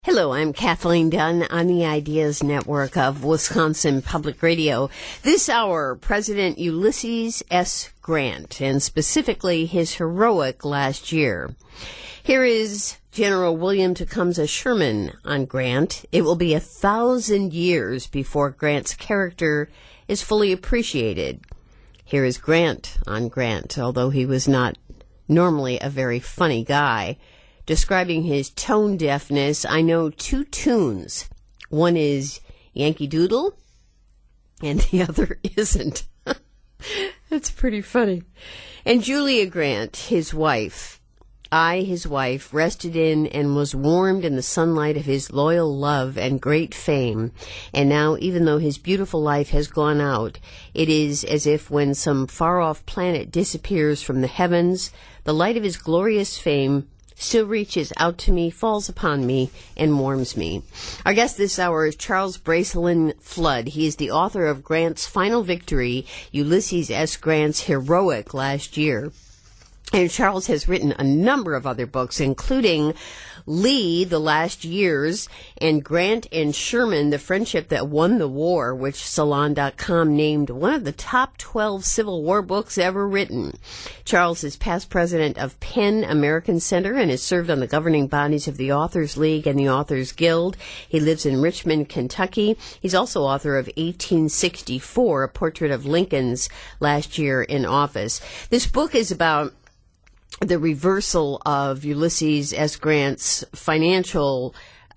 Hello, I'm Kathleen Dunn on the Ideas Network of Wisconsin Public Radio. This hour, President Ulysses S. Grant, and specifically his heroic last year. Here is General William Tecumseh Sherman on Grant. It will be 1,000 years before Grant's character is fully appreciated. Here is Grant on Grant, although he was not normally a very funny guy. Describing his tone deafness, I know two tunes. One is Yankee Doodle, and the other isn't. That's pretty funny. And Julia Grant, his wife, his wife, rested in and was warmed in the sunlight of his loyal love and great fame. And now, even though his beautiful life has gone out, it is as if when some far-off planet disappears from the heavens, the light of his glorious fame still reaches out to me, falls upon me, and warms me. Our guest this hour is Charles Bracelin Flood. He is the author of Grant's Final Victory, Ulysses S. Grant's heroic last year. And Charles has written a number of other books, including Lee, The Last Years, and Grant and Sherman, The Friendship That Won the War, which Salon.com named one of the top 12 Civil War books ever written. Charles is past president of PEN American Center and has served on the governing bodies of the Authors League and the Authors Guild. He lives in Richmond, Kentucky. He's also author of 1864, a portrait of Lincoln's last year in office. This book is about the reversal of Ulysses S. Grant's financial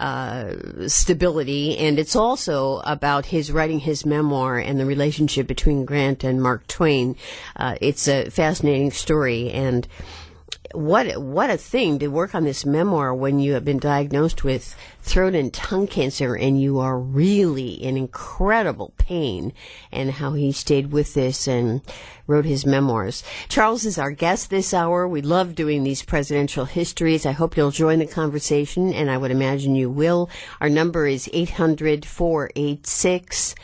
stability, and it's also about his writing his memoir and the relationship between Grant and Mark Twain. It's a fascinating story, and what a thing to work on this memoir when you have been diagnosed with throat and tongue cancer and you are really in incredible pain, and how he stayed with this and wrote his memoirs. Charles is our guest this hour. We love doing these presidential histories. I hope you'll join the conversation, and I would imagine you will. Our number is 800-486-8655,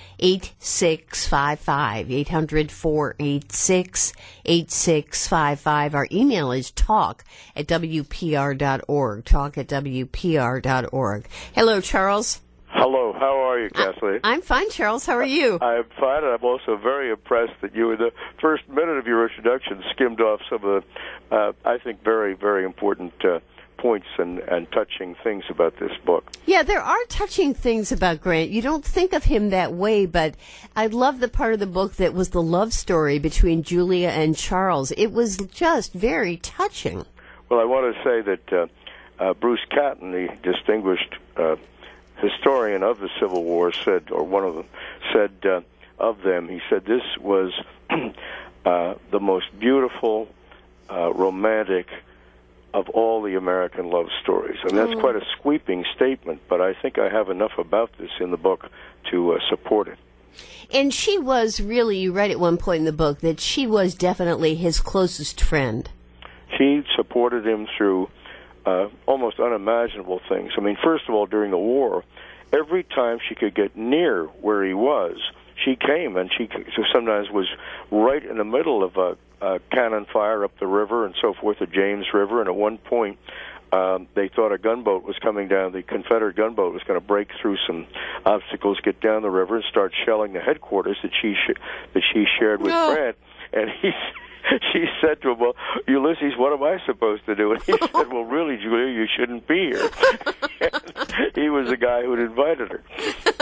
800-486-8655. Our email is talk@wpr.org, talk@wpr.org. Hello, Charles. Hello, how are you, Kathleen? I'm fine, Charles. How are you? I'm fine, and I'm also very impressed that you, in the first minute of your introduction, skimmed off some of the, I think, very, very important points and touching things about this book. Yeah, there are touching things about Grant. You don't think of him that way, but I love the part of the book that was the love story between Julia and Charles. It was just very touching. Well, I want to say that Bruce Catton, the distinguished historian of the Civil War, said, or one of them said of them, he said this was the most beautiful, romantic of all the American love stories. And that's quite a sweeping statement, but I think I have enough about this in the book to support it. And she was really, you read at one point in the book, that she was definitely his closest friend. She supported him through almost unimaginable things. I mean, first of all, during the war, every time she could get near where he was, she came, and she sometimes was right in the middle of a cannon fire up the river and so forth, the James River, and at one point they thought a gunboat was coming down. The Confederate gunboat was going to break through some obstacles, get down the river, and start shelling the headquarters that she shared with Grant. And she said to him, "Well, Ulysses, what am I supposed to do?" And he said, "Well, really, Julia, you shouldn't be here." And he was the guy who had invited her.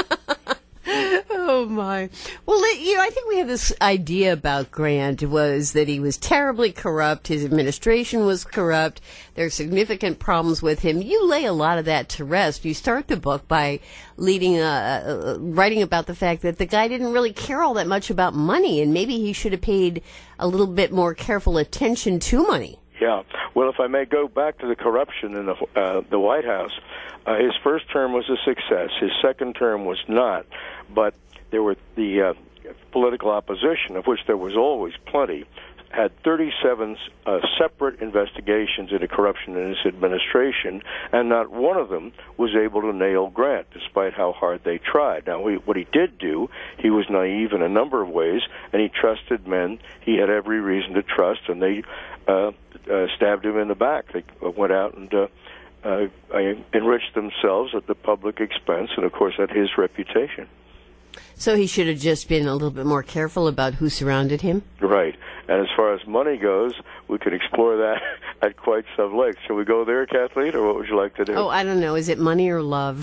Oh, my. Well, I think we have this idea about Grant was that he was terribly corrupt. His administration was corrupt. There are significant problems with him. You lay a lot of that to rest. You start the book by writing about the fact that the guy didn't really care all that much about money, and maybe he should have paid a little bit more careful attention to money. Yeah. Well, if I may go back to the corruption in the White House, his first term was a success. His second term was not. But there were the political opposition, of which there was always plenty, had 37 separate investigations into corruption in his administration, and not one of them was able to nail Grant, despite how hard they tried. Now, what he did do, he was naive in a number of ways, and he trusted men he had every reason to trust, and they stabbed him in the back. They went out and enriched themselves at the public expense and, of course, at his reputation. So he should have just been a little bit more careful about who surrounded him? Right. And as far as money goes, we could explore that at quite some length. Shall we go there, Kathleen, or what would you like to do? Oh, I don't know. Is it money or love?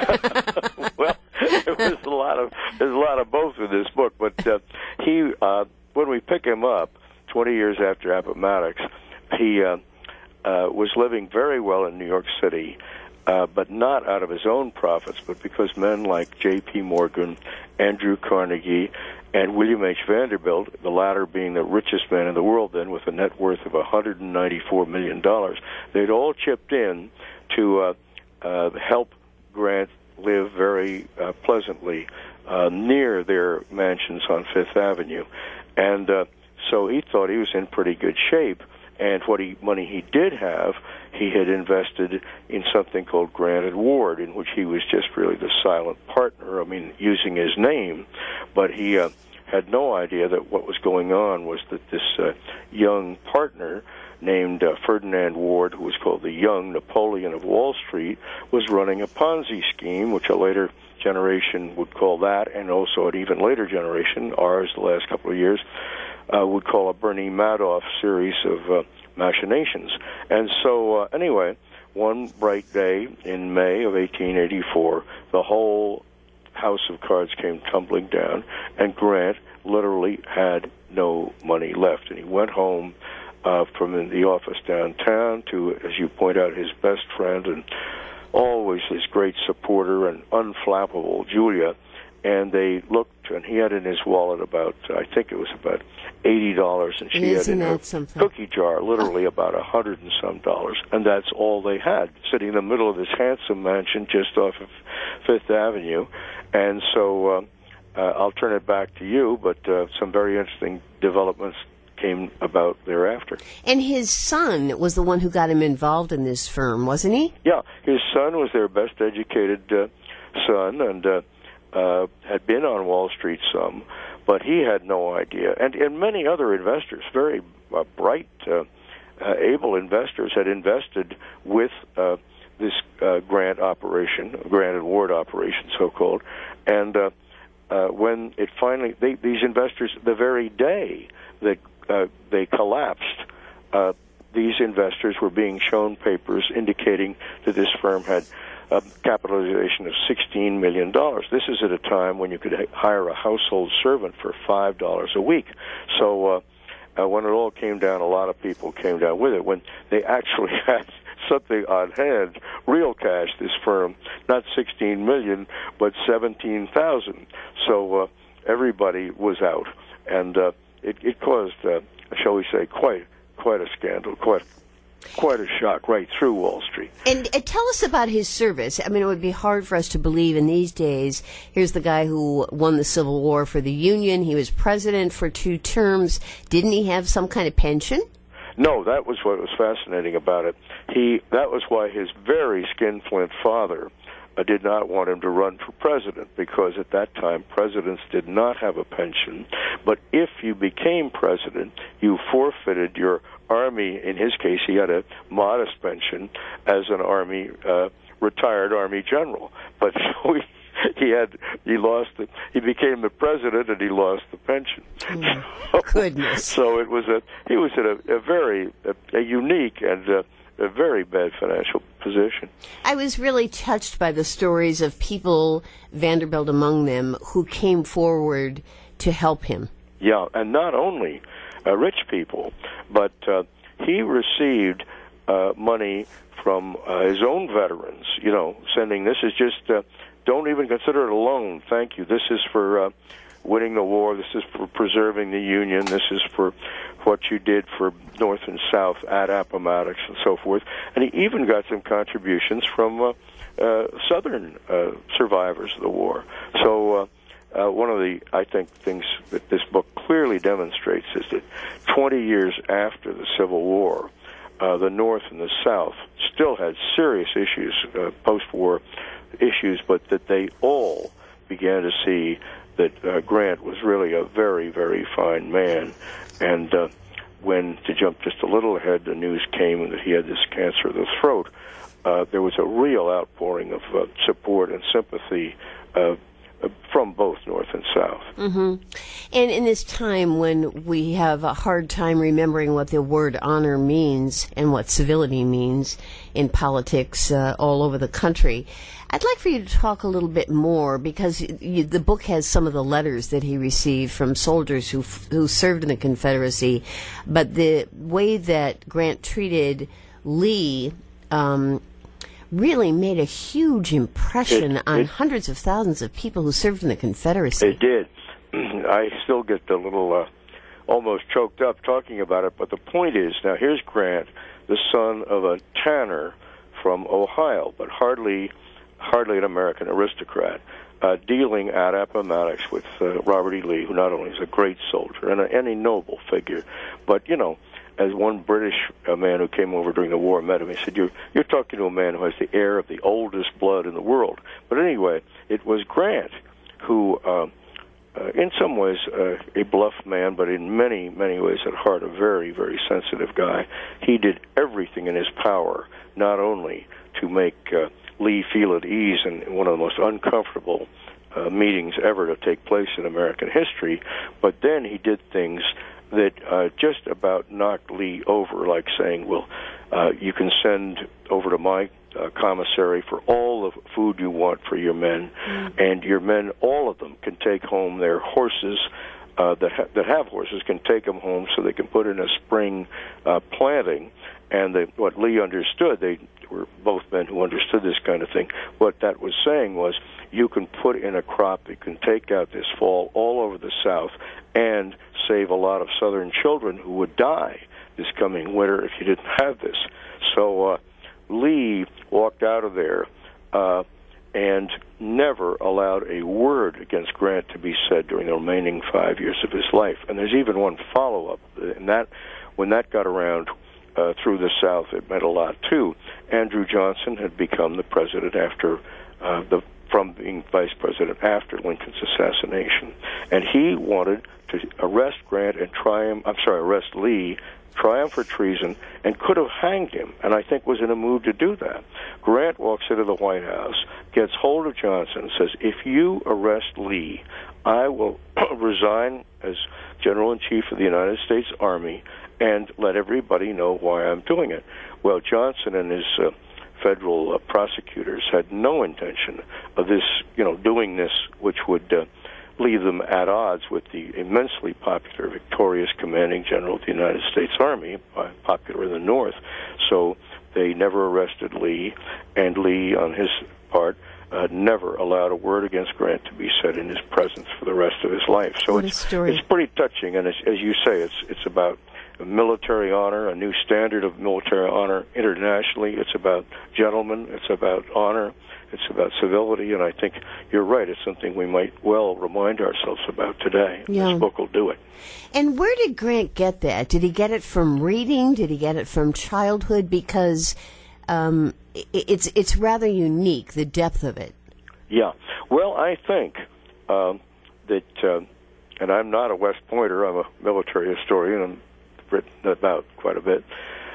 Well, there's a lot of both in this book. But he, when we pick him up, 20 years after Appomattox, he was living very well in New York City, but not out of his own profits, but because men like J.P. Morgan, Andrew Carnegie, and William H. Vanderbilt, the latter being the richest man in the world then with a net worth of $194 million, they'd all chipped in to help Grant live very pleasantly near their mansions on Fifth Avenue. And so he thought he was in pretty good shape. And what money he did have, he had invested in something called Grant & Ward, in which he was just really the silent partner, using his name. But he had no idea that what was going on was that this young partner named Ferdinand Ward, who was called the young Napoleon of Wall Street, was running a Ponzi scheme, which a later generation would call that, and also an even later generation, ours the last couple of years, would call a Bernie Madoff series of machinations. And so, anyway, one bright day in May of 1884, the whole house of cards came tumbling down, and Grant literally had no money left. And he went home from the office downtown to, as you point out, his best friend and always his great supporter and unflappable Julia. And they looked, and he had in his wallet about, I think it was about $80, and she had in her cookie jar literally about $100 and some, and that's all they had, sitting in the middle of this handsome mansion just off of Fifth Avenue. And so I'll turn it back to you, but some very interesting developments came about thereafter. And his son was the one who got him involved in this firm, wasn't he? Yeah, his son was their best educated son, and had been on Wall Street some, but he had no idea. And many other investors, very bright, able investors, had invested with this Grant operation, Grant & Ward operation, so-called. And when it finally, these investors, the very day that they collapsed, these investors were being shown papers indicating that this firm had a capitalization of $16 million. This is at a time when you could hire a household servant for $5 a week. So when it all came down, a lot of people came down with it. When they actually had something on hand, real cash, this firm, not $16 million, but $17,000. So everybody was out. And it caused, shall we say, quite a scandal, quite a shock right through Wall Street. And tell us about his service. It would be hard for us to believe in these days. Here's the guy who won the Civil War for the Union. He was president for 2 terms. Didn't he have some kind of pension? No, that was what was fascinating about it. That was why his very skinflint father did not want him to run for president, because at that time presidents did not have a pension. But if you became president, you forfeited your Army. In his case, he had a modest pension as an Army retired Army general. But he became the president, and he lost the pension. Goodness! So he was in a very unique and a very bad financial position. I was really touched by the stories of people, Vanderbilt among them, who came forward to help him. Yeah, and not only rich people, but he received money from his own veterans, sending, this is just, don't even consider it a loan, thank you. This is for winning the war. This is for preserving the Union. This is for what you did for North and South at Appomattox and so forth. And he even got some contributions from Southern survivors of the war. So one of the, I think, things that this book clearly demonstrates is that 20 years after the Civil War, the North and the South still had serious issues, post-war issues, but that they all began to see that Grant was really a very, very fine man. And when, to jump just a little ahead, the news came that he had this cancer of the throat, there was a real outpouring of support and sympathy from both North and South. Mm-hmm. And in this time when we have a hard time remembering what the word honor means and what civility means in politics all over the country, I'd like for you to talk a little bit more, because the book has some of the letters that he received from soldiers who served in the Confederacy, but the way that Grant treated Lee really made a huge impression on hundreds of thousands of people who served in the Confederacy. It did. I still get a little almost choked up talking about it, but the point is, now here's Grant, the son of a tanner from Ohio, but hardly an American aristocrat, dealing at Appomattox with Robert E. Lee, who not only is a great soldier and a noble figure, but, as one British man who came over during the war met him, he said, you're talking to a man who has the air of the oldest blood in the world. But anyway, it was Grant who, in some ways, a bluff man, but in many, many ways at heart a very, very sensitive guy. He did everything in his power, not only to make Lee feel at ease in one of the most uncomfortable meetings ever to take place in American history, but then he did things that just about knocked Lee over, like saying, well, you can send over to my commissary for all the food you want for your men, and your men, all of them, can take home their horses, that have horses, can take them home so they can put in a spring planting. And what Lee understood, they were both men who understood this kind of thing, what that was saying was, you can put in a crop that can take out this fall all over the South and save a lot of Southern children who would die this coming winter if you didn't have this. So Lee walked out of there and never allowed a word against Grant to be said during the remaining 5 years of his life. And there's even one follow-up, and that when that got around through the South, it meant a lot too. Andrew Johnson had become the president from being vice president after Lincoln's assassination, and he wanted to arrest Lee, try him for treason, and could have hanged him, and I think was in a mood to do that. Grant walks into the White House, gets hold of Johnson, and says, if you arrest Lee, I will resign as General-in-Chief of the United States Army and let everybody know why I'm doing it. Well, Johnson and his federal prosecutors had no intention of this, doing this, which would leave them at odds with the immensely popular, victorious commanding general of the United States Army, popular in the North. So they never arrested Lee, and Lee, on his part, never allowed a word against Grant to be said in his presence for the rest of his life. So it's pretty touching, and as you say, it's about military honor, a new standard of military honor internationally. It's about gentlemen. It's about honor. It's about civility, and I think you're right. It's something we might well remind ourselves about today. Yeah. This book will do it. And where did Grant get that? Did he get it from reading? Did he get it from childhood? Because it's rather unique, the depth of it. Yeah. Well, I think that, and I'm not a West Pointer. I'm a military historian. I'm written about quite a bit.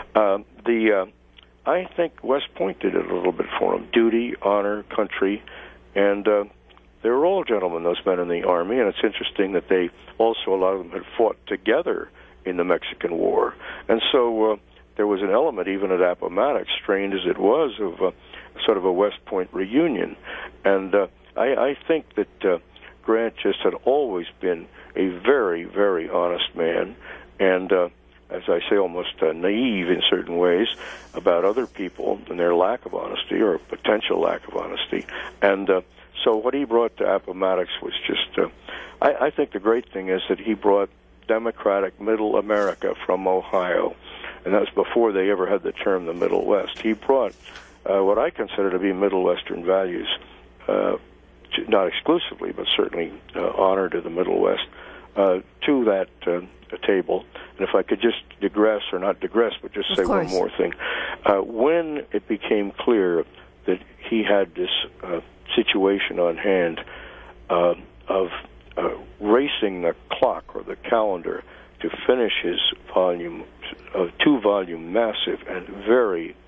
I think West Point did it a little bit for him. Duty, honor, country, and they were all gentlemen, those men in the Army, and it's interesting that they also, a lot of them had fought together in the Mexican War. And so there was an element, even at Appomattox, strained as it was, of sort of a West Point reunion. And I think that Grant just had always been a very, very honest man, and as I say, almost naive in certain ways about other people and their lack of honesty or potential lack of honesty. And so what he brought to Appomattox was just, I think the great thing is that he brought democratic Middle America from Ohio, and that was before they ever had the term the Middle West. He brought what I consider to be Middle Western values, not exclusively, but certainly honor to the Middle West, to that table. And if I could just digress, or not digress, but just say one more thing. When it became clear that he had this situation on hand of racing the clock or the calendar to finish his volume, two-volume, massive and very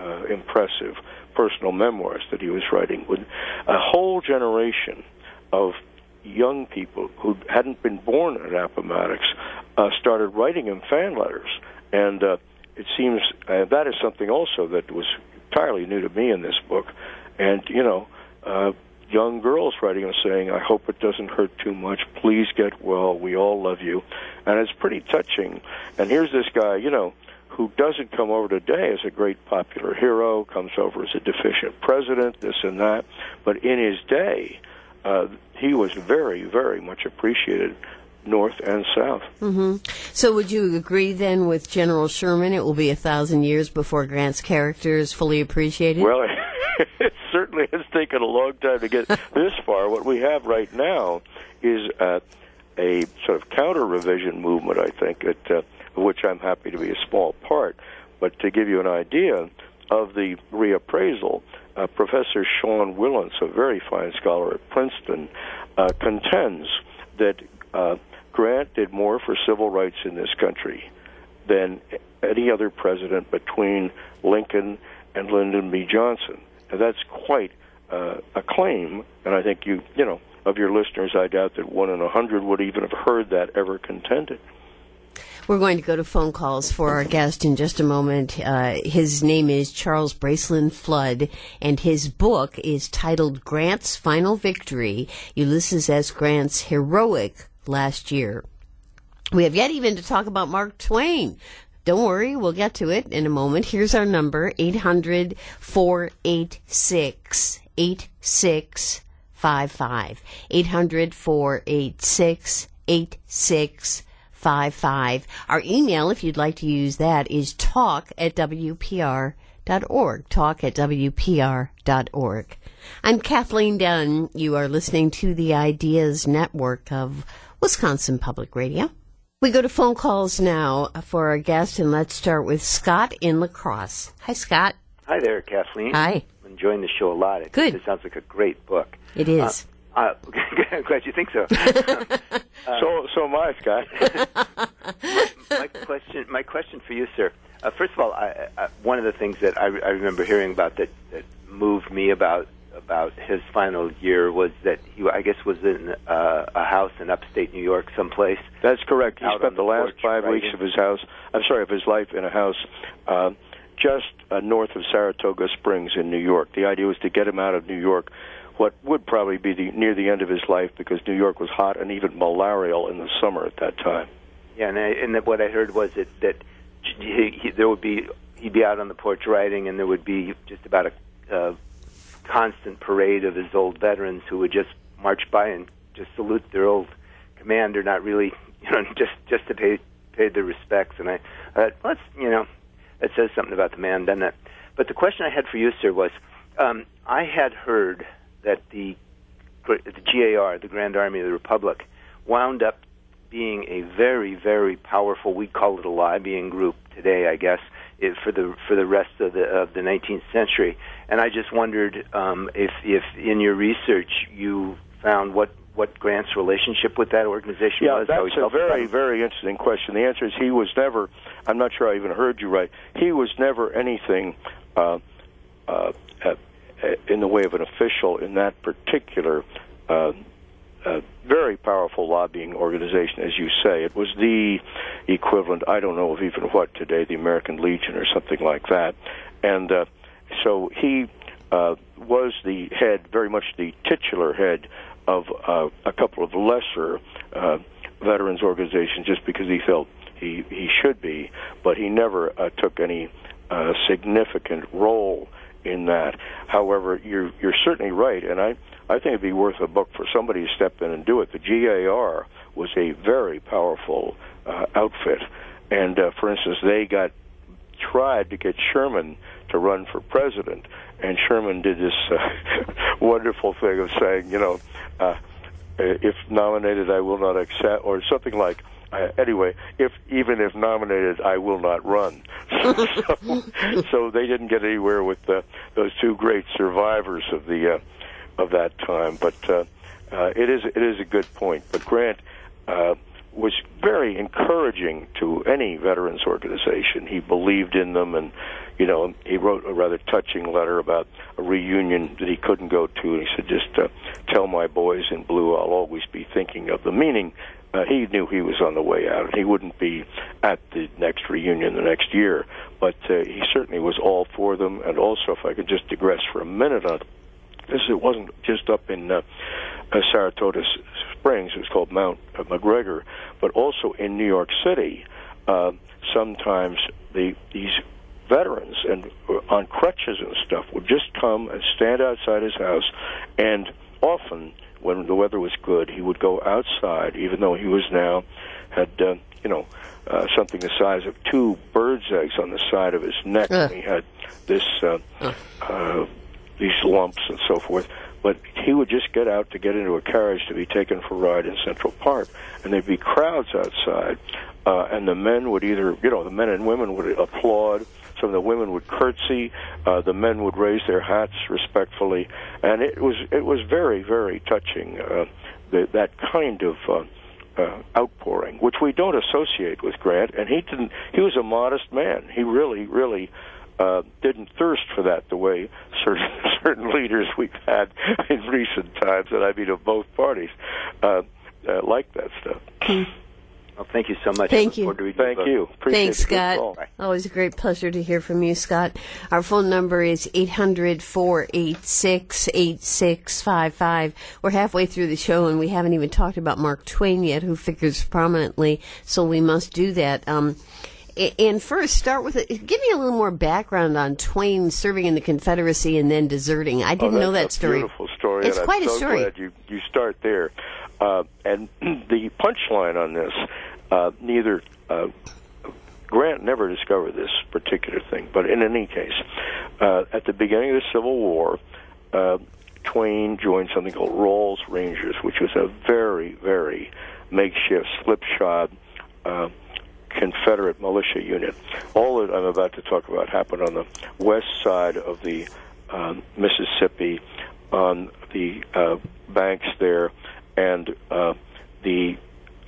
impressive personal memoirs that he was writing, with a whole generation of young people who hadn't been born at Appomattox started writing him fan letters. And it seems that is something also that was entirely new to me in this book. And, young girls writing and saying, I hope it doesn't hurt too much. Please get well. We all love you. And it's pretty touching. And here's this guy, who doesn't come over today as a great popular hero, comes over as a deficient president, this and that. But in his day, he was very, very much appreciated, North and South. Mm-hmm. So would you agree then with General Sherman, it will be 1,000 years before Grant's character is fully appreciated? Well, it certainly has taken a long time to get this far. What we have right now is a sort of counter-revision movement, I think, of which I'm happy to be a small part. But to give you an idea of the reappraisal, Professor Sean Willans, a very fine scholar at Princeton, contends that Grant did more for civil rights in this country than any other president between Lincoln and Lyndon B. Johnson. Now, that's quite a claim, and I think of your listeners, I doubt that 1 in 100 would even have heard that ever contended. We're going to go to phone calls for our guest in just a moment. His name is Charles Bracelin Flood, and his book is titled Grant's Final Victory, Ulysses S. Grant's Heroic Last Year. We have yet even to talk about Mark Twain. Don't worry, we'll get to it in a moment. Here's our number, 800-486-8655. 800-486-8655. Our email, if you'd like to use that, is talk@wpr.org. Talk@wpr.org. I'm Kathleen Dunn. You are listening to the Ideas Network of Wisconsin Public Radio. We go to phone calls now for our guest, and let's start with Scott in La Crosse. Hi, Scott. Hi there, Kathleen. Hi. I'm enjoying the show a lot. Good. It sounds like a great book. It is. I'm glad you think so. So am I, Scott. My question for you, sir. First of all, one of the things that I remember hearing about that moved me about his final year was that he, I guess, was in a house in upstate New York someplace. That's correct. He spent the last porch, 5 weeks of his life in a house just north of Saratoga Springs in New York. The idea was to get him out of New York, what would probably be near the end of his life, because New York was hot and even malarial in the summer at that time. Yeah, and what I heard was that he'd be out on the porch writing, and there would be just about a constant parade of his old veterans who would just march by and just salute their old commander, not really, just to pay their respects. And I thought, that says something about the man, doesn't it? But the question I had for you, sir, was I had heard that the GAR, the Grand Army of the Republic, wound up being a very, very powerful, we call it a lobbying group today, I guess, for the rest of the 19th century. And I just wondered if in your research you found what Grant's relationship with that organization was. Yeah, that's a very, very interesting question. The answer is he was never, I'm not sure I even heard you right, he was never anything in the way of an official in that particular very powerful lobbying organization, as you say. It was the equivalent, I don't know of even what today, the American Legion or something like that. And so he was the head, very much the titular head of a couple of lesser veterans organizations, just because he felt he should be, but he never took any significant role in that. However, you're certainly right, and I think it'd be worth a book for somebody to step in and do it. The GAR was a very powerful outfit, and for instance, they tried to get Sherman to run for president, and Sherman did this wonderful thing of saying, if nominated, I will not accept, or something like, anyway, even if nominated, I will not run. So they didn't get anywhere with those two great survivors of that time. But it is a good point. But Grant was very encouraging to any veterans organization. He believed in them, and he wrote a rather touching letter about a reunion that he couldn't go to, and he said, just tell my boys in blue I'll always be thinking of them, meaning he knew he was on the way out, and he wouldn't be at the next reunion the next year, but he certainly was all for them. And also, if I could just digress for a minute on this, it wasn't just up in Saratoga Springs, it was called Mount McGregor, but also in New York City, sometimes these veterans and on crutches and stuff would just come and stand outside his house, and often when the weather was good, he would go outside, even though he was now had something the size of 2 birds' eggs on the side of his neck, and he had this these lumps and so forth. But he would just get out to get into a carriage to be taken for a ride in Central Park, and there'd be crowds outside, and the men would either, the men and women would applaud. Some of the women would curtsy. The men would raise their hats respectfully, and it was very, very touching. That kind of outpouring, which we don't associate with Grant, and he didn't. He was a modest man. He really, really didn't thirst for that the way certain leaders we've had in recent times, and I mean of both parties, like that stuff. Well, thank you so much. Thank you. Thank you. Appreciate Thanks, Scott. Always a great pleasure to hear from you, Scott. Our phone number is 800-486-8655. We're halfway through the show, and we haven't even talked about Mark Twain yet, who figures prominently, so we must do that. And first, give me a little more background on Twain serving in the Confederacy and then deserting. I didn't know that story. It's a beautiful story. It's quite a story. I'm so glad you start there. And the punchline on this, Grant never discovered this particular thing, but in any case, at the beginning of the Civil War, Twain joined something called Rawls Rangers, which was a very, very makeshift, slipshod Confederate militia unit. All that I'm about to talk about happened on the west side of the Mississippi, on the banks there, and the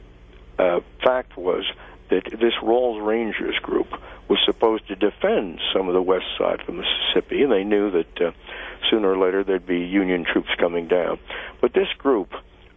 fact was that this Rawls Rangers group was supposed to defend some of the west side of the Mississippi, and they knew that sooner or later there'd be Union troops coming down. But this group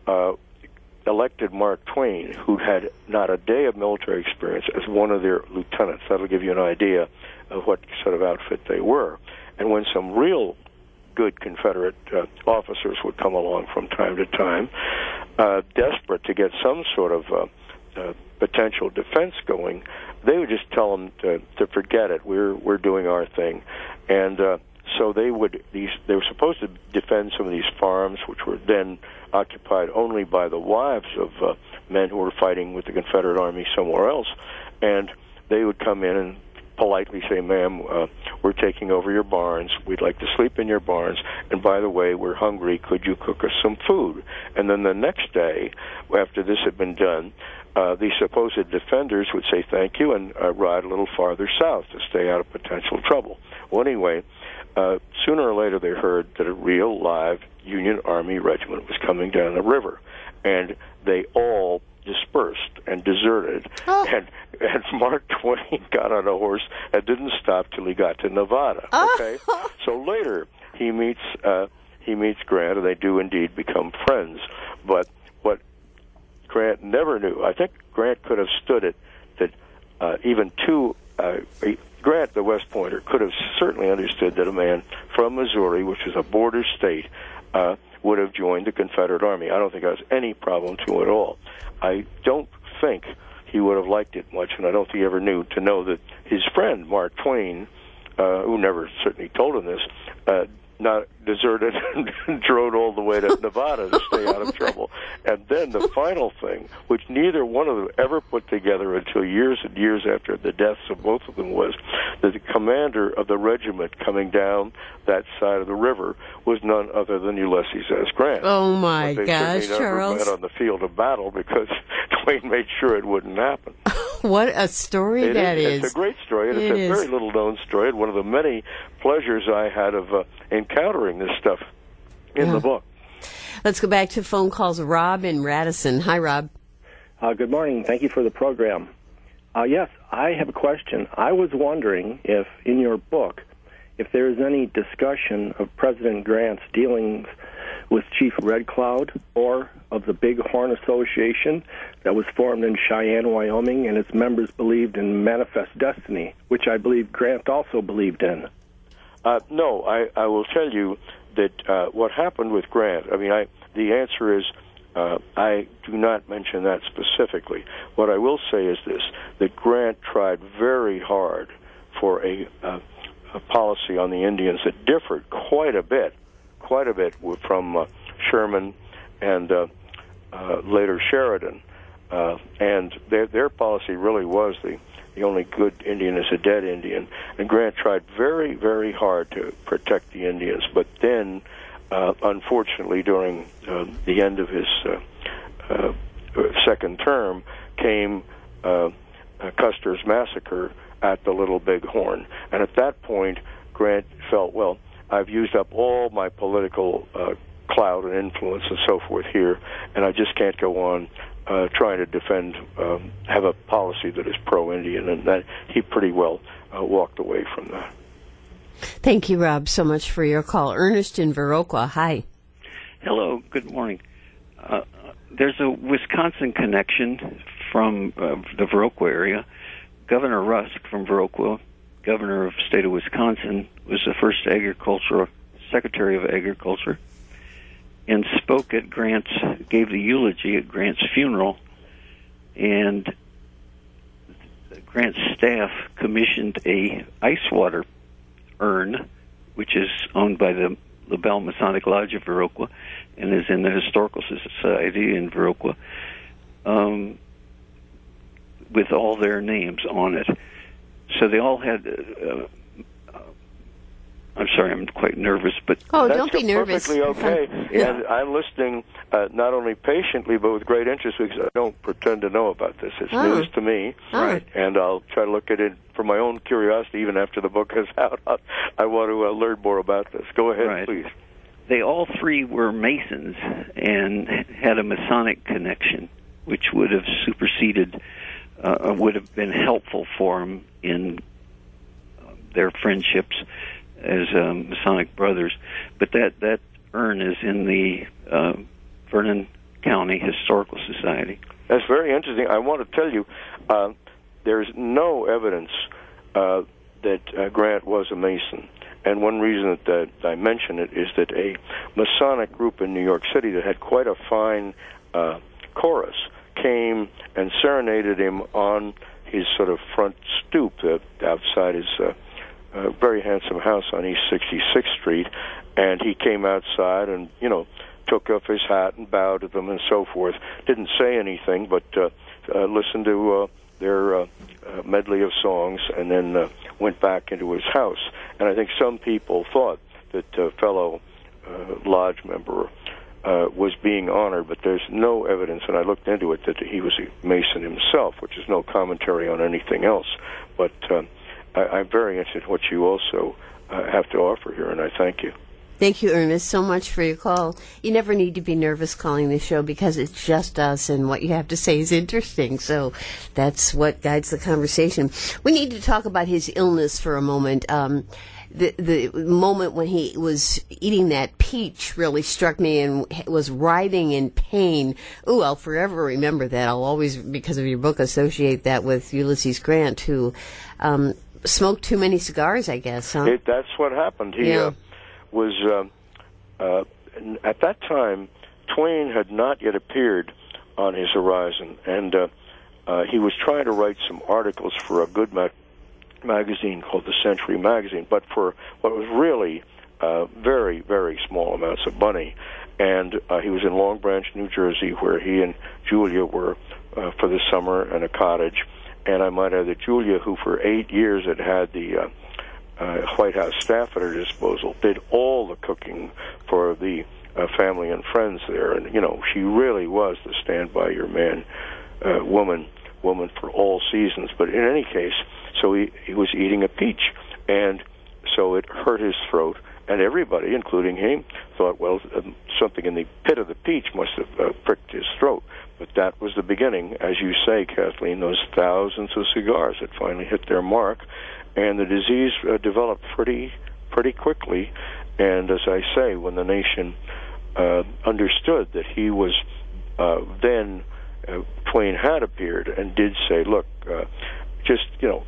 elected Mark Twain, who had not a day of military experience, as one of their lieutenants. That'll give you an idea of what sort of outfit they were. And when some real good Confederate officers would come along from time to time, desperate to get some sort of potential defense going, they would just tell them to forget it. We're doing our thing, and so they were supposed to defend some of these farms, which were then occupied only by the wives of men who were fighting with the Confederate Army somewhere else, and they would come in and politely say, "Ma'am, we're taking over your barns. We'd like to sleep in your barns. And by the way, we're hungry. Could you cook us some food?" And then the next day, after this had been done, the supposed defenders would say thank you and ride a little farther south to stay out of potential trouble. Well, anyway, sooner or later they heard that a real live Union Army regiment was coming down the river, and they all dispersed and deserted, and Mark Twain got on a horse and didn't stop till he got to Nevada. Okay, so later he meets Grant, and they do indeed become friends. But what Grant never knew, I think Grant could have stood it, that Grant, the West Pointer, could have certainly understood that a man from Missouri, which is a border state, would have joined the Confederate Army. I don't think that was any problem to him at all. I don't think he would have liked it much, and I don't think he ever knew to know that his friend, Mark Twain, who never certainly told him this, not deserted and drove all the way to Nevada to stay out of trouble. And then the final thing, which neither one of them ever put together until years and years after the deaths of both of them, was that the commander of the regiment coming down that side of the river was none other than Ulysses S. Grant. Oh, my gosh, Charles. They never met on the field of battle because Twain made sure it wouldn't happen. What a story that is. It's a great story, and it's a very little-known story, and one of the many pleasures I had of encountering this stuff in the book. Let's go back to phone calls. Rob in Radisson. Hi, Rob. Good morning. Thank you for the program. Yes, I have a question. I was wondering if, in your book, if there is any discussion of President Grant's dealings with Chief Red Cloud or of the Big Horn Association that was formed in Cheyenne, Wyoming, and its members believed in Manifest Destiny, which I believe Grant also believed in. No, I will tell you that what happened with Grant, the answer is I do not mention that specifically. What I will say is this, that Grant tried very hard for a policy on the Indians that differed quite a bit from Sherman and later Sheridan. And their policy really was the only good Indian is a dead Indian. And Grant tried very, very hard to protect the Indians. But then, unfortunately, during the end of his second term came Custer's massacre at the Little Big Horn. And at that point, Grant felt, well, I've used up all my political clout and influence and so forth here, and I just can't go on trying to defend, have a policy that is pro-Indian, and that he pretty well walked away from that. Thank you, Rob, so much for your call. Ernest in Viroqua, hi. Hello, good morning. There's a Wisconsin connection from the Viroqua area. Governor Rusk from Viroqua, governor of the state of Wisconsin, was the first Secretary of Agriculture, and spoke at gave the eulogy at Grant's funeral, and Grant's staff commissioned a ice water urn, which is owned by the LaBelle Masonic Lodge of Viroqua and is in the Historical Society in Viroqua, with all their names on it. So they all had... I'm sorry, I'm quite nervous, but... Oh, don't be nervous. That's perfectly okay. Yeah. And I'm listening not only patiently, but with great interest, because I don't pretend to know about this. It's news to me, Right? And I'll try to look at it for my own curiosity, even after the book is out. I want to learn more about this. Go ahead, please. They all three were Masons and had a Masonic connection, which would have superseded, would have been helpful for them in their friendships as Masonic brothers. But that urn is in the Vernon County Historical Society. That's very interesting. I want to tell you, there's no evidence that Grant was a Mason. And one reason that I mention it is that a Masonic group in New York City that had quite a fine chorus came and serenaded him on his sort of front stoop outside his very handsome house on East 66th Street. And he came outside and, took off his hat and bowed to them and so forth. Didn't say anything, but listened to their medley of songs, and then went back into his house. And I think some people thought that fellow lodge member was being honored, but there's no evidence, and I looked into it, that he was a Mason himself, which is no commentary on anything else. But I'm very interested in what you also have to offer here, and I thank you. Thank you, Ernest, so much for your call. You never need to be nervous calling the show because it's just us, and what you have to say is interesting. So that's what guides the conversation. We need to talk about his illness for a moment. The moment when he was eating that peach really struck me and was writhing in pain. Ooh, I'll forever remember that. I'll always, because of your book, associate that with Ulysses Grant, who smoked too many cigars, I guess. Huh? That's what happened. He was, at that time, Twain had not yet appeared on his horizon, and he was trying to write some articles for a good magazine called The Century Magazine, but for what was really very, very small amounts of money. And he was in Long Branch, New Jersey, where he and Julia were for the summer in a cottage. And I might add that Julia, who for 8 years had the White House staff at her disposal, did all the cooking for the family and friends there. And, she really was the stand-by-your-man woman for all seasons. But in any case, so he was eating a peach, and so it hurt his throat. And everybody, including him, thought, well, something in the pit of the peach must have pricked his throat. But that was the beginning, as you say, Kathleen, those thousands of cigars that finally hit their mark, and the disease developed pretty quickly. And as I say, when the nation understood that he was then, Twain had appeared and did say, look, just,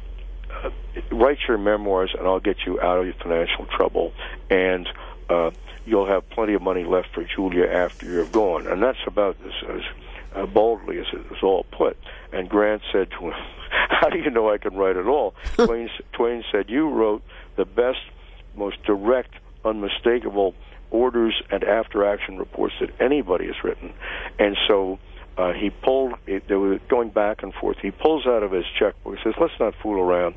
write your memoirs and I'll get you out of your financial trouble, and you'll have plenty of money left for Julia after you're gone. And that's about as boldly as it was all put. And Grant said to him, how do you know I can write at all? Twain said, you wrote the best, most direct, unmistakable orders and after-action reports that anybody has written. And so he pulled, they were going back and forth, he pulls out of his checkbook, he says, let's not fool around.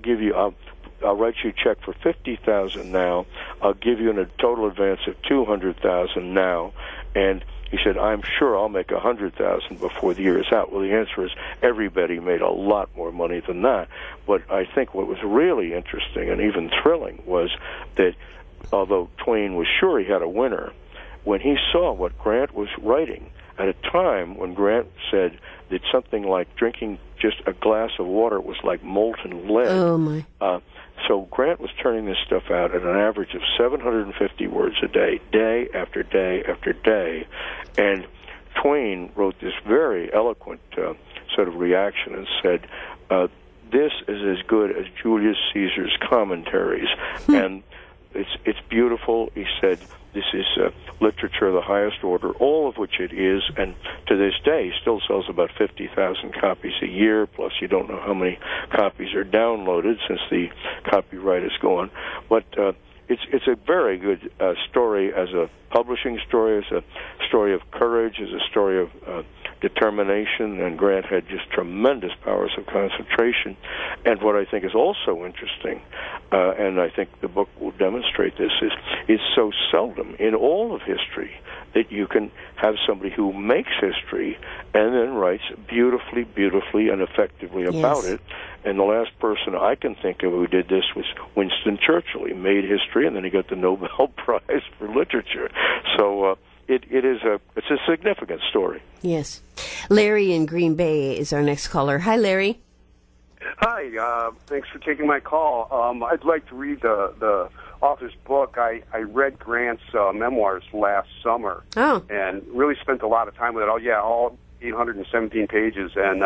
I'll write you a check for $50,000 now. I'll give you a total advance of $200,000 now. And he said, I'm sure I'll make $100,000 before the year is out. Well, the answer is everybody made a lot more money than that. But I think what was really interesting and even thrilling was that although Twain was sure he had a winner, when he saw what Grant was writing at a time when Grant said that something like drinking just a glass of water was like molten lead. Oh, my. So Grant was turning this stuff out at an average of 750 words a day, day after day after day. And Twain wrote this very eloquent sort of reaction and said, this is as good as Julius Caesar's commentaries. And it's beautiful. He said, this is literature of the highest order, all of which it is, and to this day still sells about 50,000 copies a year, plus you don't know how many copies are downloaded since the copyright is gone. But it's a very good story as a publishing story, as a story of courage, as a story of determination, and Grant had just tremendous powers of concentration. And what I think is also interesting, and I think the book will demonstrate this, is it's so seldom in all of history that you can have somebody who makes history and then writes beautifully and effectively about it. And the last person I can think of who did this was Winston Churchill. He made history, and then he got the Nobel Prize for Literature. So it's a significant story. Yes. Larry in Green Bay is our next caller. Hi, Larry. Hi. Thanks for taking my call. I'd like to read the author's book. I read Grant's memoirs last summer and really spent a lot of time with it. All 817 pages. And,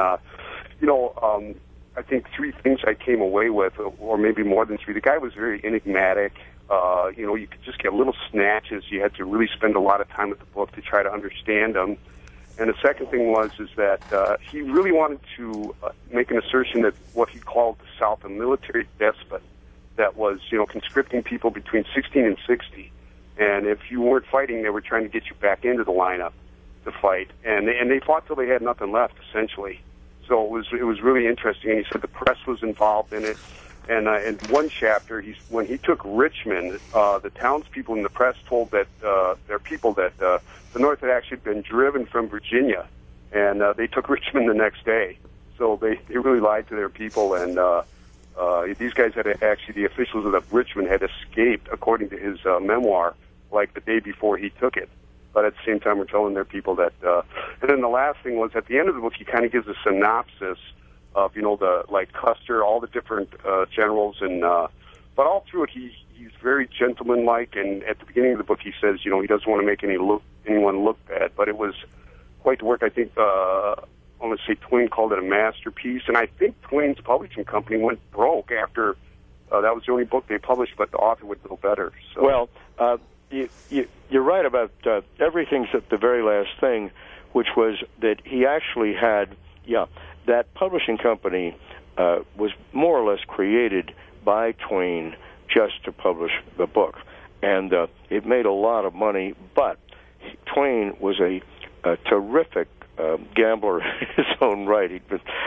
I think three things I came away with, or maybe more than three. The guy was very enigmatic. You could just get little snatches. You had to really spend a lot of time with the book to try to understand him. And the second thing is that he really wanted to make an assertion that what he called the South a military despot that was, conscripting people between 16 and 60. And if you weren't fighting, they were trying to get you back into the lineup to fight. And they fought till they had nothing left, essentially. So it was really interesting. And he said the press was involved in it. And in one chapter, when he took Richmond, the townspeople in the press told that their people that the North had actually been driven from Virginia, and they took Richmond the next day. So they really lied to their people, and these guys the officials of Richmond had escaped, according to his memoir, like the day before he took it. But at the same time, we're telling their people that. And then the last thing was at the end of the book, he kind of gives a synopsis of Custer, all the different generals, and but all through it, he's very gentlemanlike. And at the beginning of the book, he says, he doesn't want to make anyone look bad. But it was quite the work. I think I want to say Twain called it a masterpiece, and I think Twain's publishing company went broke after that was the only book they published. But the author would know better. So. Well, you're right about everything except the very last thing, which was that he actually had, that publishing company was more or less created by Twain just to publish the book. And it made a lot of money, but Twain was a terrific gambler in his own right.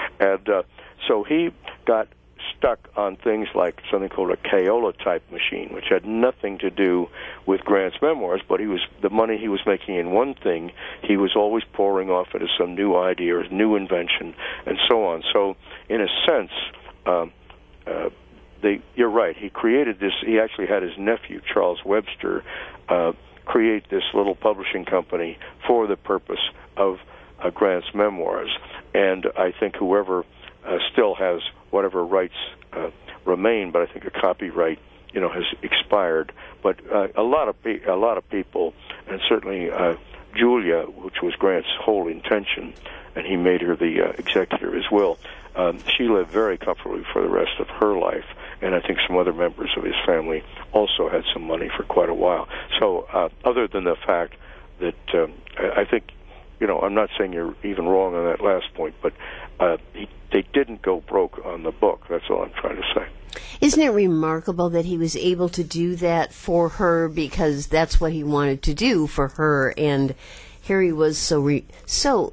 So he got stuck on things like something called a Kaola-type machine, which had nothing to do with Grant's memoirs, but the money he was making in one thing, he was always pouring off into some new idea or new invention, and so on. So, in a sense, you're right. He created this. He actually had his nephew, Charles Webster, create this little publishing company for the purpose of Grant's memoirs, and I think whoever still has whatever rights remain, but I think a copyright, has expired. But a lot of people, and certainly Julia, which was Grant's whole intention, and he made her the executor as well. She lived very comfortably for the rest of her life, and I think some other members of his family also had some money for quite a while. So other than the fact that I think, I'm not saying you're even wrong on that last point, but they didn't go broke on the book. That's all I'm trying to say. Isn't it remarkable that he was able to do that for her because that's what he wanted to do for her, and here he was so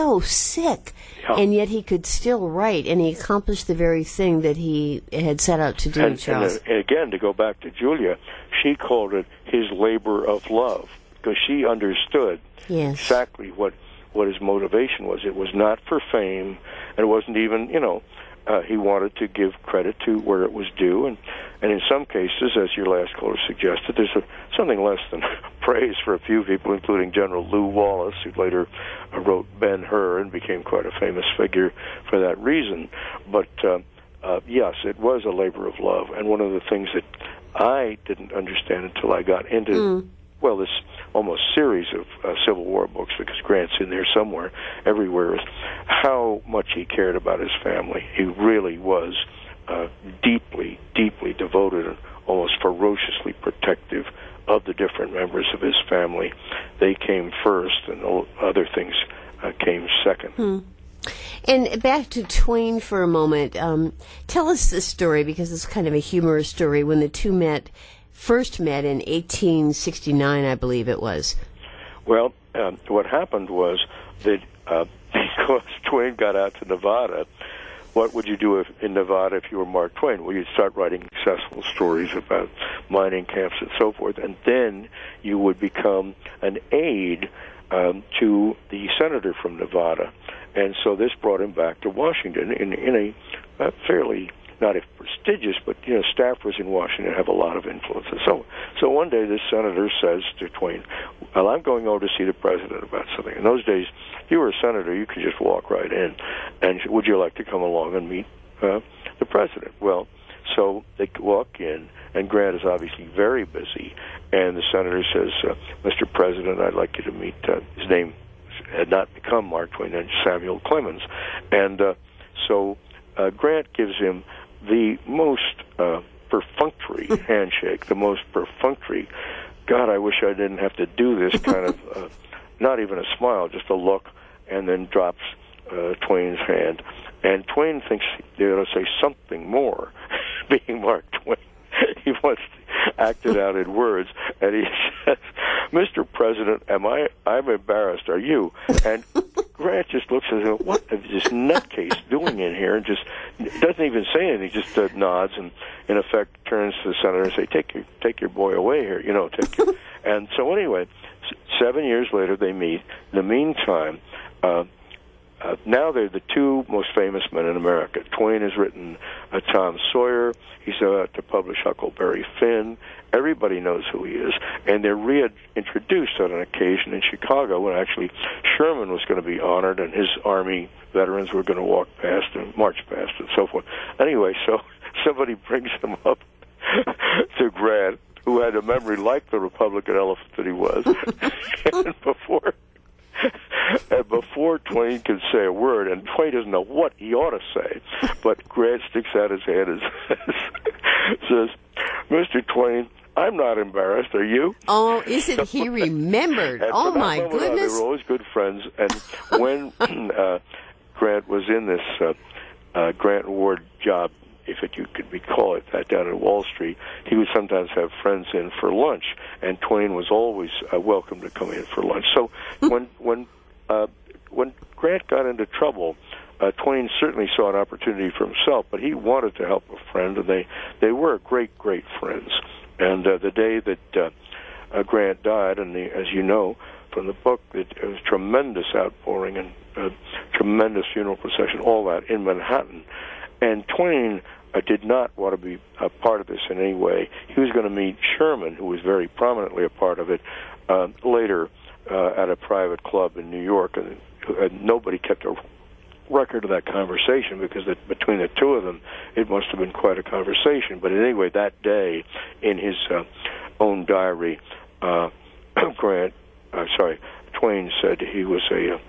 sick, yeah. And yet he could still write, and he accomplished the very thing that he had set out to do, Charles. And again, to go back to Julia, she called it his labor of love, because she understood exactly what his motivation was. It was not for fame, and it wasn't even, he wanted to give credit to where it was due, and in some cases, as your last caller suggested, there's something less than praise for a few people, including General Lew Wallace, who later wrote Ben-Hur and became quite a famous figure for that reason. But yes, it was a labor of love, and one of the things that I didn't understand until I got into this almost series of Civil War books, because Grant's in there somewhere, everywhere, is how much he cared about his family. He really was deeply, deeply devoted and almost ferociously protective of the different members of his family. They came first, and other things came second. And back to Twain for a moment. Tell us this story, because it's kind of a humorous story, when the two first met in 1869, I believe it was. Well, what happened was that because Twain got out to Nevada, what would you do in Nevada if you were Mark Twain? Well, you'd start writing successful stories about mining camps and so forth, and then you would become an aide to the senator from Nevada. And so this brought him back to Washington in a fairly, not as prestigious, but staffers in Washington have a lot of influence. So one day this senator says to Twain, "Well, I'm going over to see the president about something." In those days, if you were a senator, you could just walk right in. And would you like to come along and meet the president? Well, so they walk in, and Grant is obviously very busy, and the senator says, "Mr. President, I'd like you to meet," his name had not become Mark Twain, and Samuel Clemens. And so Grant gives him the most perfunctory handshake, the most perfunctory, God, I wish I didn't have to do this kind of, not even a smile, just a look, and then drops Twain's hand. And Twain thinks they ought to say something more, being Mark Twain. He wants to act it out in words, and he says, "Mr. President, I'm embarrassed, are you?" And Grant just looks at him, what is this nutcase doing in here, and just doesn't even say anything, just nods, and in effect turns to the senator and say, take your boy away here, take your... And so anyway, 7 years later they meet. In the meantime, now they're the two most famous men in America. Twain has written Tom Sawyer. He's about to publish Huckleberry Finn. Everybody knows who he is. And they're reintroduced on an occasion in Chicago when actually Sherman was going to be honored and his Army veterans were going to walk past and march past and so forth. Anyway, so somebody brings him up to Grant, who had a memory like the Republican elephant that he was. And before Twain can say a word, and Twain doesn't know what he ought to say, but Grant sticks out his hand and says, "Mr. Twain, I'm not embarrassed, are you?" Oh, isn't he remembered? Oh, my goodness. They were always good friends, and when Grant was in this Grant Award job, if you could call it that, down in Wall Street, he would sometimes have friends in for lunch, and Twain was always welcome to come in for lunch. So when Grant got into trouble, Twain certainly saw an opportunity for himself, but he wanted to help a friend, and they were great, great friends. And the day that Grant died, and as you know from the book, it was tremendous outpouring and tremendous funeral procession, all that in Manhattan. And Twain did not want to be a part of this in any way. He was going to meet Sherman, who was very prominently a part of it, later at a private club in New York. And nobody kept a record of that conversation because between the two of them, it must have been quite a conversation. But anyway, that day, in his own diary, Twain said he was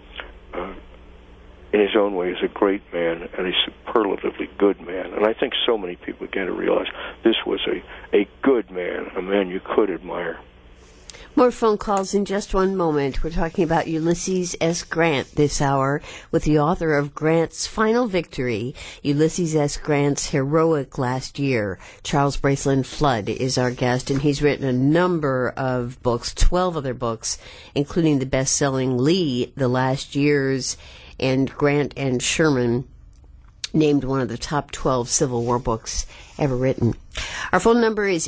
in his own way, is a great man and a superlatively good man. And I think so many people began to realize this was a good man, a man you could admire. More phone calls in just one moment. We're talking about Ulysses S. Grant this hour with the author of Grant's Final Victory, Ulysses S. Grant's Heroic Last Year. Charles Bracelin Flood is our guest, and he's written a number of books, 12 other books, including the best-selling Lee, The Last Years, and Grant and Sherman, named one of the top 12 Civil War books ever written. Our phone number is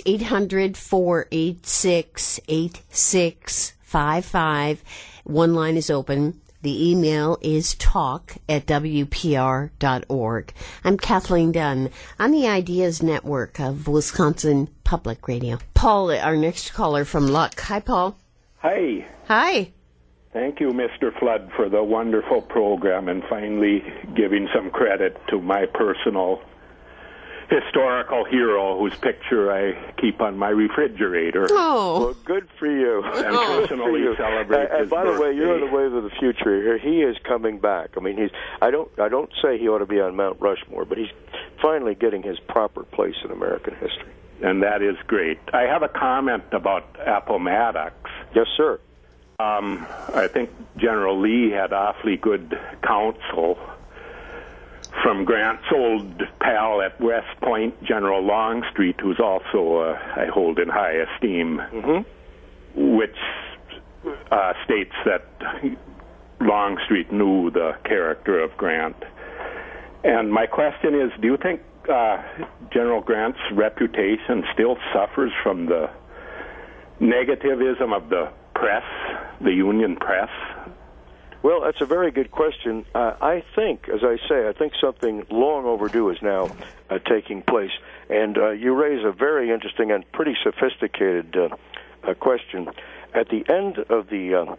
800-486-8655. One line is open. The email is talk@wpr.org. I'm Kathleen Dunn on the Ideas Network of Wisconsin Public Radio. Paul, our next caller from Luck. Hi, Paul. Hi. Hi. Thank you, Mr. Flood, for the wonderful program and finally giving some credit to my personal historical hero whose picture I keep on my refrigerator. Oh. Well, good for you. And personally celebrate his And by the way, birthday. you're the wave of the future here. He is coming back. I mean, I don't say he ought to be on Mount Rushmore, but he's finally getting his proper place in American history. And that is great. I have a comment about Appomattox. Yes, sir. I think General Lee had awfully good counsel from Grant's old pal at West Point, General Longstreet, who's also I hold in high esteem, which states that Longstreet knew the character of Grant. And my question is, do you think General Grant's reputation still suffers from the negativism of the press, the Union press? Well, that's a very good question. I think, as I say, I think something long overdue is now taking place. And you raise a very interesting and pretty sophisticated question. At the end of the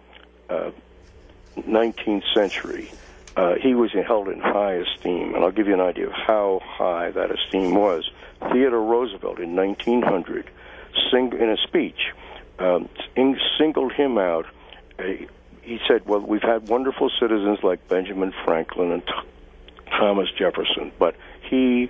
19th century, he was held in high esteem. And I'll give you an idea of how high that esteem was. Theodore Roosevelt in 1900, in a speech, singled him out. He said, well, we've had wonderful citizens like Benjamin Franklin and Thomas Jefferson, but he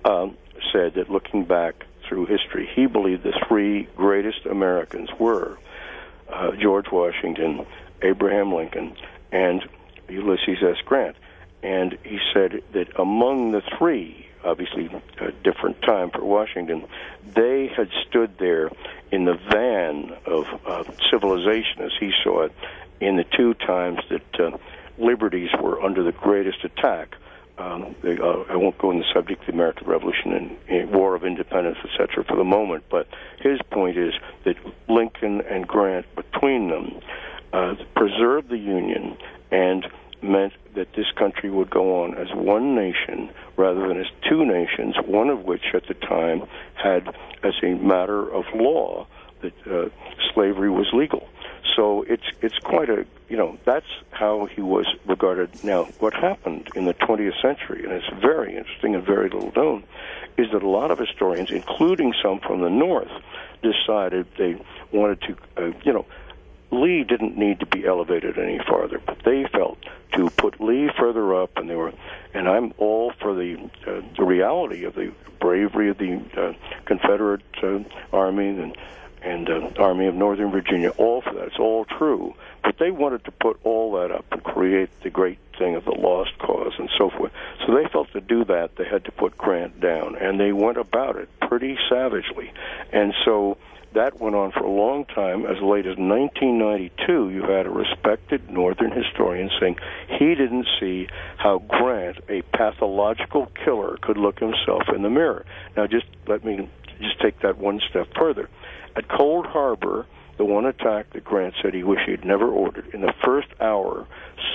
said that looking back through history, he believed the three greatest Americans were George Washington, Abraham Lincoln, and Ulysses S. Grant. And he said that among the three, obviously a different time for Washington, they had stood there in the van of civilization, as he saw it, in the two times that liberties were under the greatest attack. I won't go into the subject of the American Revolution and War of Independence, etc., for the moment, but his point is that Lincoln and Grant, between them, preserved the Union and meant that this country would go on as one nation rather than as two nations, one of which at the time had, as a matter of law, that slavery was legal. So it's quite a, that's how he was regarded. Now, what happened in the 20th century, and it's very interesting and very little known, is that a lot of historians, including some from the North, decided they wanted to, Lee didn't need to be elevated any farther, but they felt to put Lee further up, and I'm all for the reality of the bravery of the Confederate Army and Army of Northern Virginia, all for that. It's all true. But they wanted to put all that up and create the great thing of the lost cause and so forth. So they felt to do that, they had to put Grant down, and they went about it pretty savagely. And so that went on for a long time. As late as 1992, you had a respected Northern historian saying he didn't see how Grant, a pathological killer, could look himself in the mirror. Now, let me take that one step further. At Cold Harbor, the one attack that Grant said he wished he had never ordered, in the first hour,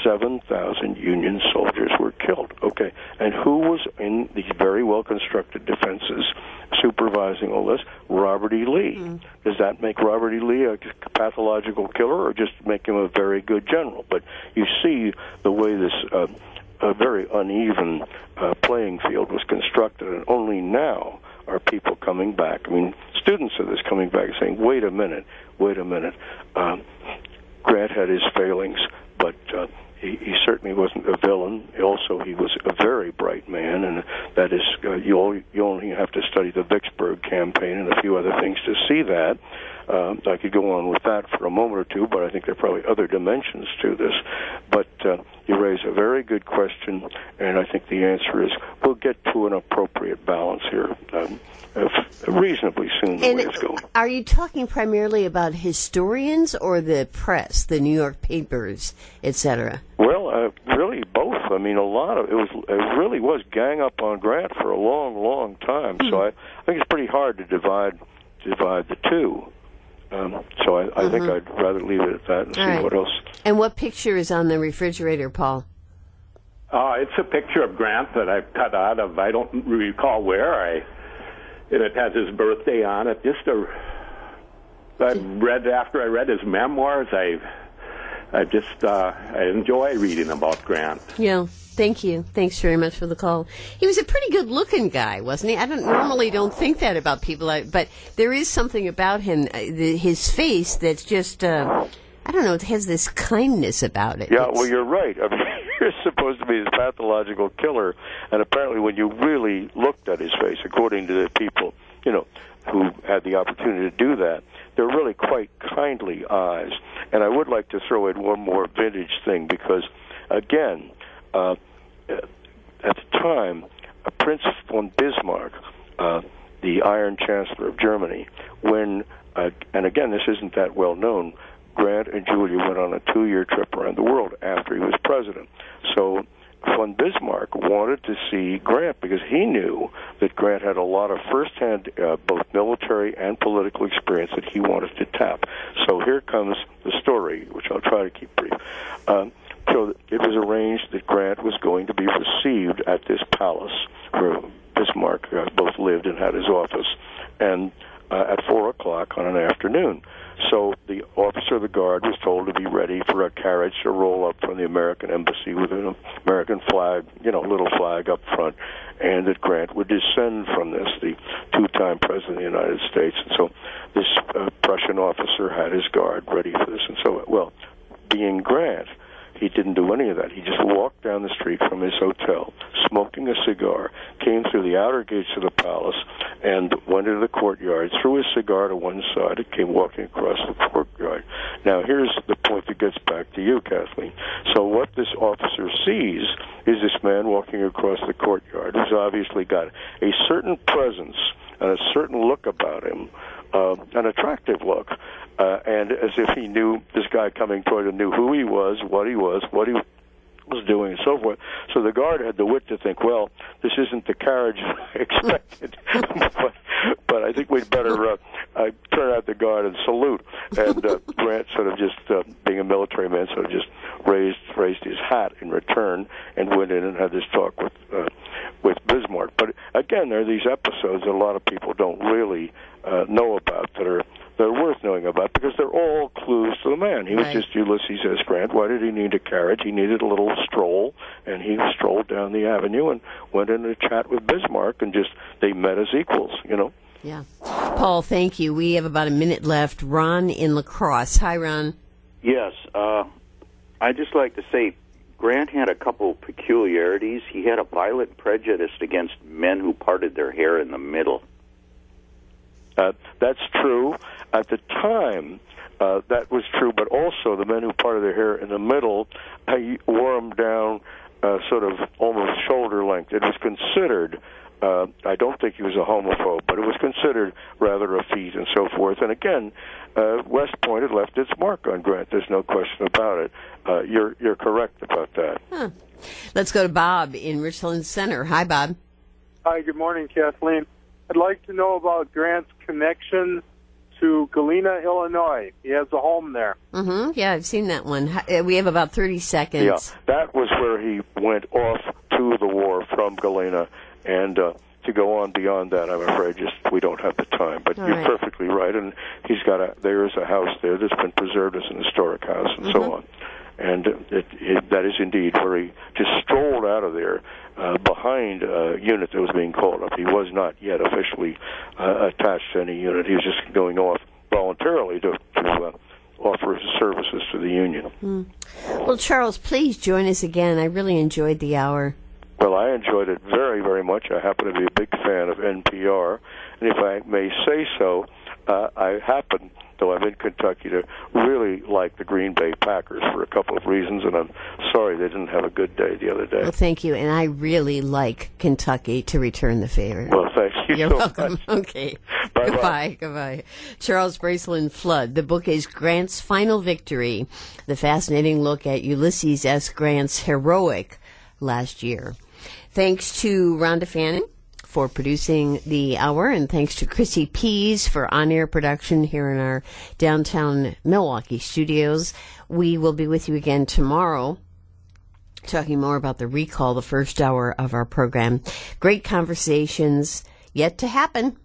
7,000 Union soldiers were killed. Okay, and who was in these very well-constructed defenses supervising all this? Robert E. Lee. Does that make Robert E. Lee a pathological killer, or just make him a very good general? But you see the way this a very uneven playing field was constructed, and only now are people coming back. I mean, students of this coming back saying, wait a minute. Grant had his failings, but he certainly wasn't a villain. Also, he was a very bright man, and that is, you only have to study the Vicksburg campaign and a few other things to see that. I could go on with that for a moment or two, but I think there are probably other dimensions to this. But you raise a very good question, and I think the answer is we'll get to an appropriate balance here reasonably soon, the way it's going. Are you talking primarily about historians or the press, the New York papers, etc.? Well, really both. I mean, it really was gang up on Grant for a long, long time. So I think it's pretty hard to divide the two. So I think I'd rather leave it at that and see what else. And what picture is on the refrigerator, Paul? It's a picture of Grant that I've cut out of, I don't recall where, and it has his birthday on it. After I read his memoirs, I enjoy reading about Grant. Yeah. Thank you. Thanks very much for the call. He was a pretty good-looking guy, wasn't he? I don't think that about people, but there is something about him, his face, that's just, I don't know, it has this kindness about it. Yeah, well, you're right. I mean, you're supposed to be this pathological killer, and apparently when you really looked at his face, according to the people, who had the opportunity to do that, they're really quite kindly eyes. And I would like to throw in one more vintage thing, because, again, at the time, Prince von Bismarck, the Iron Chancellor of Germany, when, and again, this isn't that well known, Grant and Julia went on a 2-year trip around the world after he was president. So von Bismarck wanted to see Grant because he knew that Grant had a lot of firsthand both military and political experience that he wanted to tap. So here comes the story, which I'll try to keep brief. So it was arranged that Grant was going to be received at this palace where Bismarck both lived and had his office, and at 4 o'clock on an afternoon. So the officer of the guard was told to be ready for a carriage to roll up from the American embassy with an American flag, little flag up front, and that Grant would descend from this, the 2-time president of the United States. And so this Prussian officer had his guard ready for this. And so, well, being Grant, he didn't do any of that. He just walked down the street from his hotel, smoking a cigar, came through the outer gates of the palace, and went into the courtyard, threw his cigar to one side, and came walking across the courtyard. Now, here's the point that gets back to you, Kathleen. So what this officer sees is this man walking across the courtyard who's obviously got a certain presence and a certain look about him, an attractive look, and as if he knew this guy coming toward him, knew who he was, what he was doing, and so forth. So the guard had the wit to think, well, this isn't the carriage I expected, but I think we'd better turn out the guard and salute. And Grant sort of just, being a military man, sort of just raised his hat in return and went in and had this talk with Bismarck. But again, there are these episodes that a lot of people don't really know about that are worth knowing about, because they're all clues to the man. He was just Ulysses S. Grant. Why did he need a carriage? He needed a little stroll, and he strolled down the avenue and went in to chat with Bismarck, and they met as equals, Yeah. Paul, thank you. We have about a minute left. Ron in La Crosse. Hi, Ron. Yes. I'd just like to say Grant had a couple peculiarities. He had a violent prejudice against men who parted their hair in the middle. That's true. At the time, that was true, but also the men who parted their hair in the middle, he wore them down sort of almost shoulder length. It was considered, I don't think he was a homophobe, but it was considered rather effete and so forth. And again, West Point had left its mark on Grant. There's no question about it. You're correct about that. Huh. Let's go to Bob in Richland Center. Hi, Bob. Hi, good morning, Kathleen. I'd like to know about Grant's connection to Galena, Illinois. He has a home there. Mm-hmm. Yeah, I've seen that one. We have about 30 seconds. Yeah, that was where he went off to the war from Galena, and to go on beyond that, I'm afraid we don't have the time. But All you're right. perfectly right, and there is a house there that's been preserved as an historic house, and so on. And that is indeed where he just strolled out of there behind a unit that was being called up. He was not yet officially attached to any unit. He was just going off voluntarily to offer his services to the Union. Well, Charles, please join us again. I really enjoyed the hour. Well, I enjoyed it very, very much. I happen to be a big fan of NPR. And if I may say so, I happen, though I'm in Kentucky, to really like the Green Bay Packers for a couple of reasons, and I'm sorry they didn't have a good day the other day. Well, thank you. And I really like Kentucky, to return the favor. Well, thank you You're so welcome. much. Okay. Bye-bye. Goodbye. Charles Bracelin Flood. The book is Grant's Final Victory, the fascinating look at Ulysses S. Grant's heroic last year. Thanks to Rhonda Fannin for producing the hour, and thanks to Chrissy Pease for on-air production here in our downtown Milwaukee studios. We will be with you again tomorrow, talking more about the recall, the first hour of our program. Great conversations yet to happen.